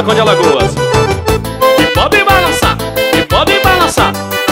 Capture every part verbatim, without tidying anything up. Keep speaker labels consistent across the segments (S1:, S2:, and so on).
S1: Furacão de Alagoas. E pode balançar, e pode balançar.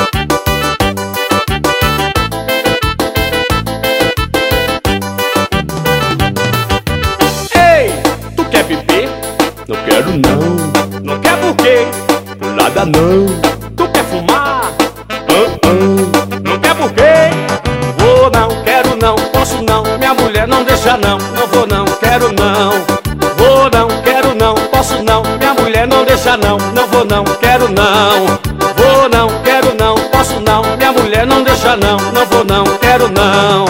S1: Ei, tu quer beber?
S2: Não quero não,
S1: Não quer por quê?
S2: por nada não.
S1: Tu quer fumar?
S2: Ah, ah.
S1: Não quer por quê? Vou não, quero não, posso não, minha mulher não deixa não. Não vou não, quero não. Vou não, quero não, posso não, minha mulher não deixa não. Não vou não, quero não. Vou não, quero não, posso não, minha mulher não deixa não. Não vou não, quero não.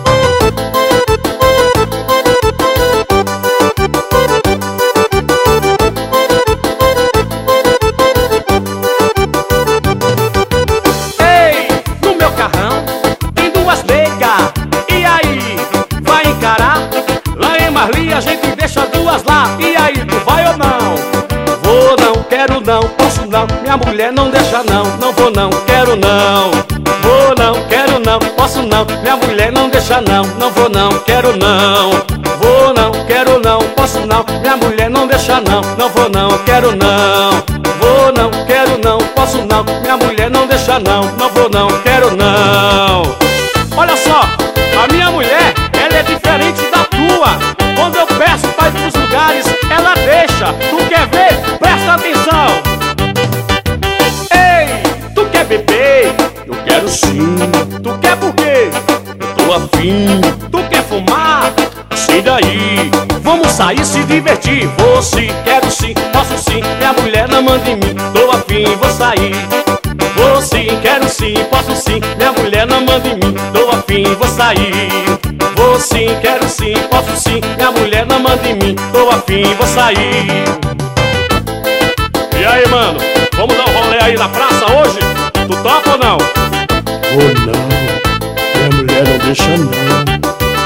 S1: Ei, no meu carrão tem duas negas. E aí, vai encarar? Lá em Marli a gente deixa duas lá. E aí, tu vai ou não? Vou não, quero não, posso não, minha mulher não deixa não. Não vou não, quero não. Vou não, quero não, posso não, minha mulher não deixa não. Não vou não, quero não. Vou não, quero não, posso não, minha mulher não deixa não. Não vou não, quero não. Vou não, quero não, posso não, minha mulher não deixa não. Não vou não, quero não. Olha só, a minha mulher, ela é diferente da tua. Quando eu peço pra ir pros lugares, ela deixa. Tu quer ver? Presta atenção. Ei, tu quer beber?
S2: Eu quero sim,
S1: Tu quer por quê?
S2: tô afim.
S1: Tu quer fumar?
S2: Sei daí,
S1: Vamos sair, se divertir. Vou sim, quero sim, posso sim, minha mulher não manda em mim. Tô afim, vou sair. Vou sim, quero sim, posso sim, minha mulher não manda em mim. Tô afim, vou sair. Vou sim, quero sim, posso sim, minha mulher não manda em mim. Tô afim, vou sair. E aí, mano, vamos dar um rolê aí na praça hoje? Tu topa ou não?
S2: vou não, minha mulher não deixa não.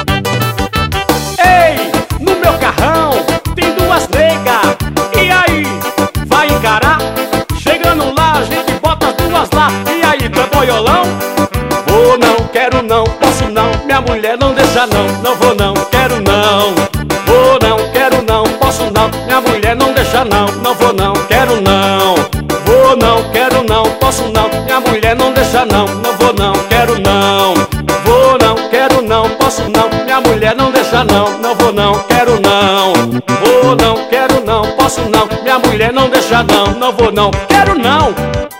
S1: Ei, no meu carrão tem duas negas. E aí, vai encarar? Chegando lá, a gente bota as duas lá. E aí, tu é boiolão? Vou não, quero não, posso não, minha mulher não deixa não. Não vou não, quero não. Vou não, quero não, posso não, minha mulher não deixa não. Não vou não, quero não. Vou não, quero não, posso não, minha mulher não deixa não. Não vou não, quero não. Vou não, quero não, posso não, minha mulher não deixa não. Não vou não, quero não. Vou não, quero não, posso não, minha mulher não deixa não. Não vou não, quero não.